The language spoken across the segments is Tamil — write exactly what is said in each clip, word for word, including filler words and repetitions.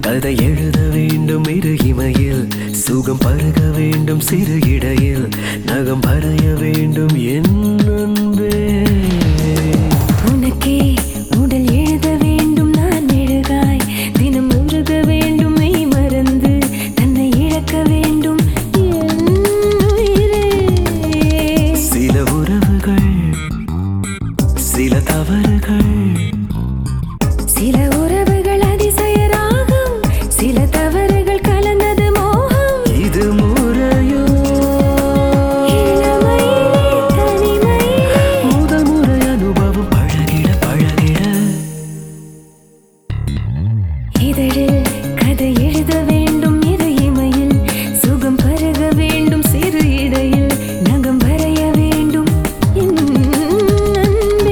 கதை எழுத வேண்டும் இரு இமையில், சுகம் பருக வேண்டும் சிறு இடையில், நகம் வரைய வேண்டும் என் அன்பே. உனக்கே உடல் எழுத வேண்டும் நான் எழுதாய், தினம் உருக வேண்டும் மெய் மறந்து தன்னை இழக்க வேண்டும் என் உயிரே. சில உறவுகள் சில தவறுகள், சில உறவுகள் அதிசய ராகம், சில தவறுகள் கலந்தது மோகம். இது முறையோ இளமையிலே தனிமையிலே முதல் முறை அனுபவம் பழகிட பழகிட. இதழில் கதை எழுத வேண்டும் இரு இமையில், சுகம் பருக வேண்டும் சிறு இடையில், நகம் வரைய வேண்டும் என் அன்பே.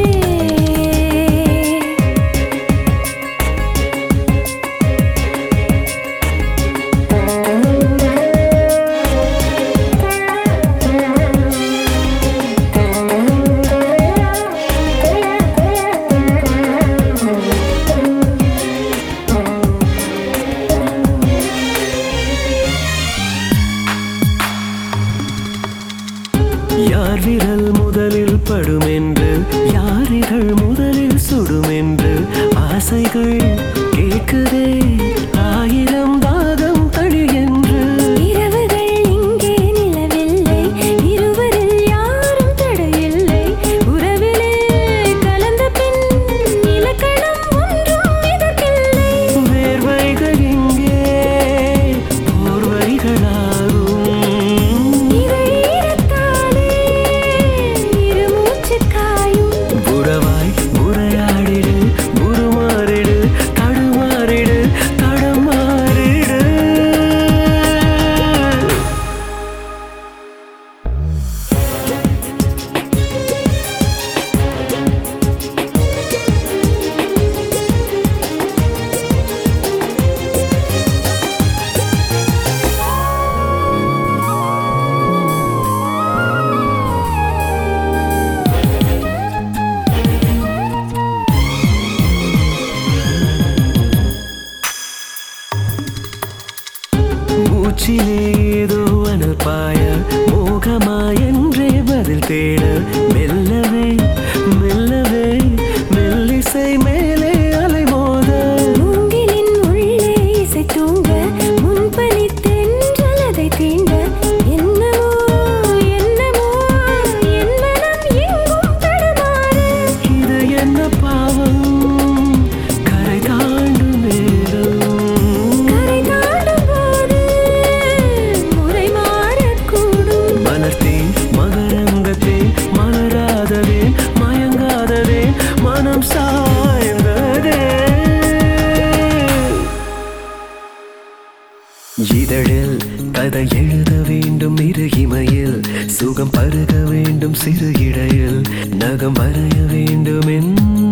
யார் விரல் முதலில் படும் என்று, யாரிகள் முதலில் சுடும் என்று ஆசைகள் கேட்குதே ஆயிரம் தாகம் தழி என்று. இரவுகள் இங்கே நிலவில்லை, இருவரில் யாரும் தடையில்லை, உறவிலே கலந்த பின் இலக்கணம் ஒன்றும் இதற்கில்லை. வேர்வைகள் இங்கே போர்வைகளாகும், இதை ஈரத்தாலே இரு மூச்சு காயும். புறவாய் உரையாடிடு உருமாறிடு தடுமாறிடு தடமாறிடு. மூச்சிலே ஏதோ அனல் பாய, மோகமாயென்றே பதில் தேட, மெல்லவே மெல்லவே மெல்லிசை மேலே அலைமோத. மூங்கிலின் உள்ளே இசை தூங்க, முன்பனி தென்றல் அதை தீண்ட, என்னமோ என்னமோ என் மனம் எங்கும் தடுமாற. இது என்ன பாவம் கரை தாண்டும் நேரம், கரை தாண்டும் போது முறை மாறக்கூடும். மலர்த்தே மகரங்கத்தே மலராததே மயங்காததே மனம் சாய்ந்ததே. இதழில் கதை எழுத வேண்டும் இரு இமையில், சுகம் பருக வேண்டும் சிறு இடையில், நகம் வரைய வேண்டும் என்